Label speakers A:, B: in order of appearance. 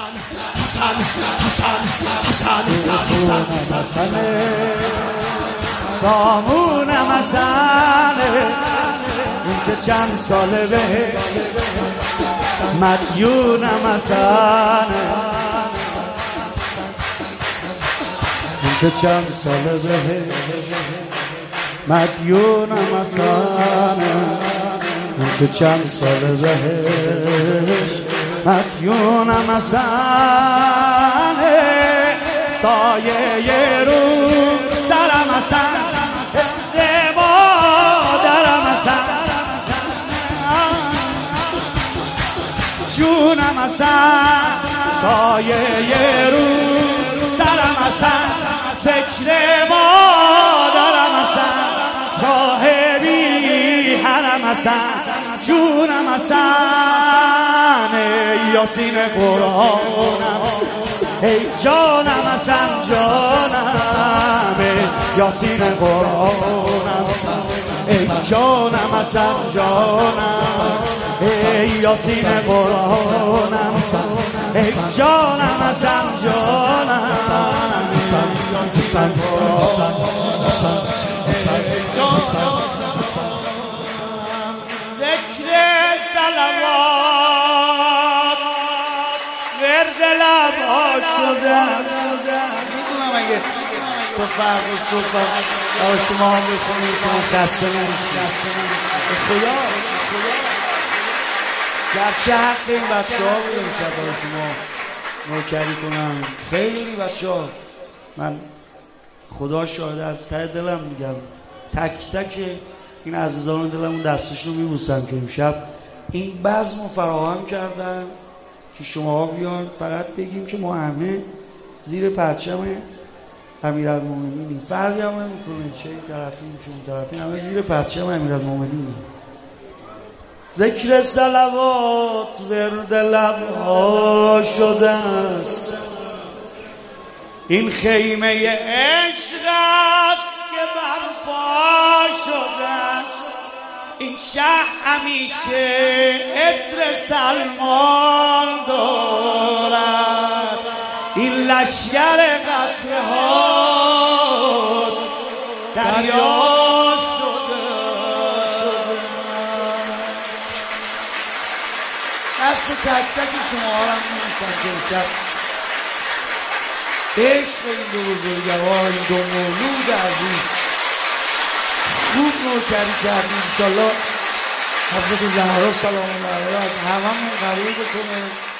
A: سامونم حسنه این که چند ساله به مدیونم حسنه این که چند ساله به مدیونم حسنه این که چند ساله به مدیونم حسنه سایه رو سرم حسن مادرم حسن جونم حسن سایه رو سرم حسن ذکر مادرم حسن صاحبی حرم حسن جونم حسن یاسین قرآنم ای جانم حسن جانم یاسین قرآنم ای جانم حسن جانم ای یاسین قرآنم ای جانم حسن جانم ذکر صلوات ورد لبها شده میدونم اگه تو فرق صحبت برای شما هم بخونید که من خسته نمیشید خدا گرچه حق این بچه ها بودم شد برای شما نوکری کنم خیلی بچه ها من خدا شاهده از ته دلم میگم تک تک این عزیزان دلم اون دستش رو میبوسم که امشب این بزم رو فراهم کردن که شما بیان فقط بگیم که ما همه زیر پرچم امیرالمومنینیم فرقی هم نمی‌کنه چه این طرفیم چه اون طرفیم همه زیر پرچم امیرالمومنینیم ذکر صلوات ورد لبها شده است این خیمه عشق است که برپا شده است این شهر همیشه عطر سلمان دارد این لشگر قطره هاست دریا شده دست تک تک شما ها هم می‌رسن که امشب عشق این دو بزرگوار این دو مولود عزیز خوب نوکری کردیم انشالله حضرت زهرا سلام الله علیها از هممون قبول بکنه